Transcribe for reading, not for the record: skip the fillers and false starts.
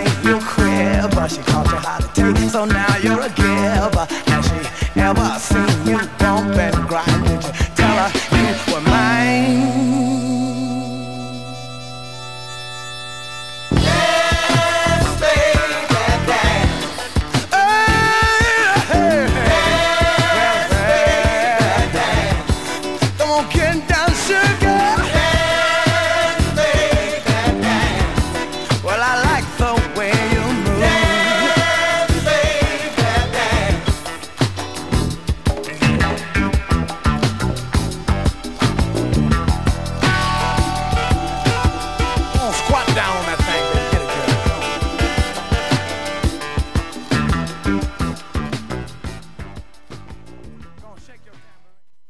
seen you quiver. She taught you how to take, so now you're a giver. Has she ever seen you bump and grind? Did you tell her you were mine? Getting down